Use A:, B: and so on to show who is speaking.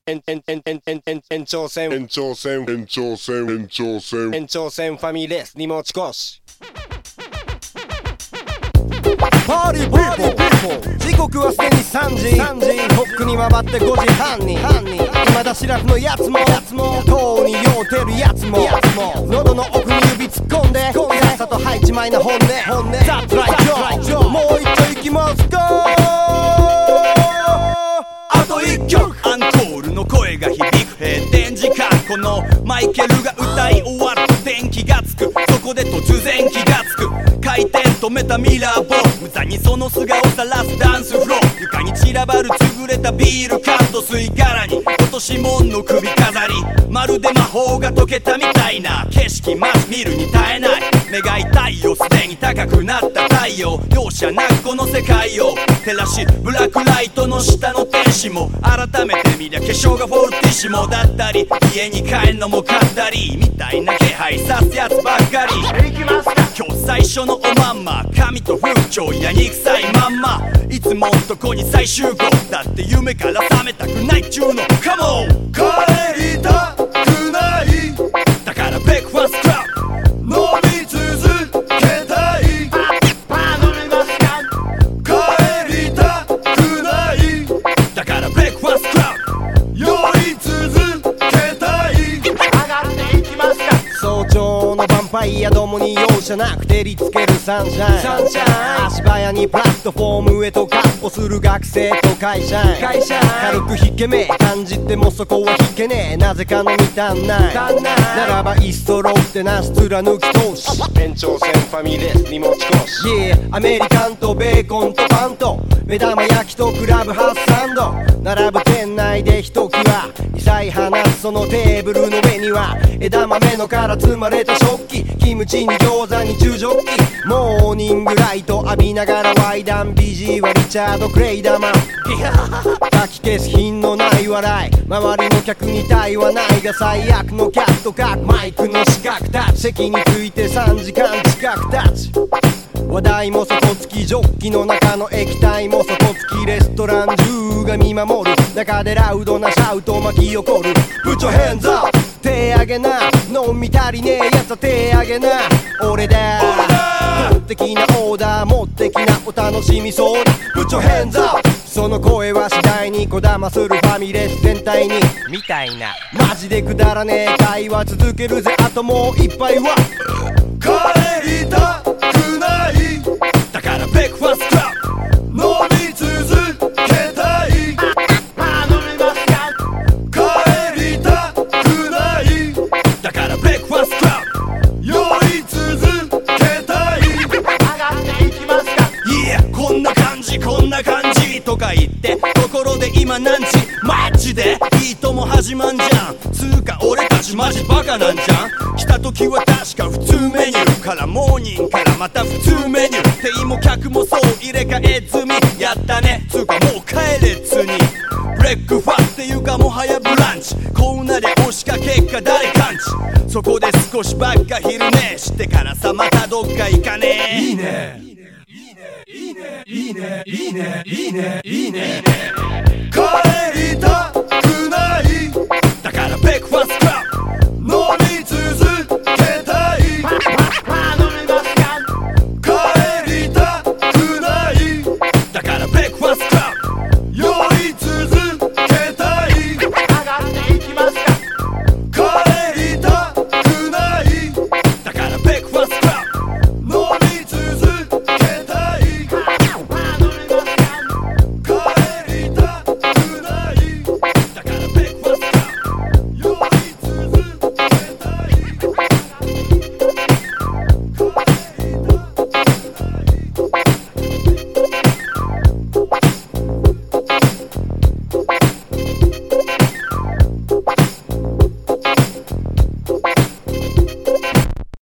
A: 延長戦ファミレスに持ち越し。パーティーピーポー、時刻はすでに3時。とっくに回って5時半に未だシラフのやつもとうに酔うてるやつも喉の奥に指突っ込んでさっさと吐いちまいな本音。That's right Joe、 もう一丁行きますか。
B: あと1曲アンコールの声が響く閉店時間。このマイケルが歌い終わると電気がつく。そこで突然気がつく。回転止めたミラーボール、無残にその素顔さらすダンスフロー。床に散らばる潰れたビール缶と吸い殻に落とし物の首飾り。まるで魔法が解けたみたいな景色マジ見るに耐えない。目が痛いよすでに高くなった太陽。容赦なくこの世界を照らし、ブラックライトの下の天使も改めて見りゃ化粧がフォルティッシモだったり、家に帰んのもかったりみたいな気配さすやつばっかり。今日最初のおまんま、髪と風潮やにくさいまんま。いつもんとこに再集合だって夢から覚めたくないっちゅうの。カモン帰りたくない、だからブレックファーストクラブ飲み続けたい。帰りたくない、だからブレックファーストクラブ酔い続けたい。上がっていきますか。早朝のヴァンパイアどもに容赦なく照りつけるサンシャイン。足早にプラットフォームへとカッ歩する学生と会社員。軽く引けめ感じてもそこは引けねえ。なぜか飲み足んないならばいっそロってなし貫き通し。
A: 延長戦ファミレスに持ち越し。
B: アメリカンとベーコンとパンと目玉焼きとクラブハウスサンド並ぶ店内でひときわ異彩放つ。そのテーブルの上には枝豆の殻積まれた食器。キムチに餃子に中ジョッキ。モーニングライト浴びながらワイダン。BG はリチャード・クレイダーマン。かき消す品のない笑い。周りの客に対はないが最悪のキャットかマイクの四角タッチ。席について3時間近く経ち、話題も底付き、ジョッキの中の液体も底付き。レストラン中が見守る中でラウドなシャウト巻き起こる。Put your hands up、 手上げな。飲み足りねえやつは手上げな。俺だ法的なオーダー、持ってきなお楽しみそうだ。Put your hands up、 その声は次第にこだまするファミレス全体にみたいな。マジでくだらねえ会話続けるぜ。あともう一杯は帰りたくない、だからブレックファーストクラブ飲み続けたい。帰りたくない、だからブレックファーストクラブ酔い続けたい。上がっていきますか。いやこんな感じこんな感じとか言ってところで今何時マジでいいとも始まんじゃん。つうか俺たちマジバカなんじゃん。来た時は確か普通メニューからモーニングからまた普通メニュー。店員も客もそう入れ替え済み。やったねつうかもう帰れつに。ブレックファスっていうかもはやブランチ。こうなりゃ押しかけっか誰感知。そこで少しばっか昼寝してからさまたどっか行かねえ。いいねいいねいいねいいねいいねいいねいいね。帰りたく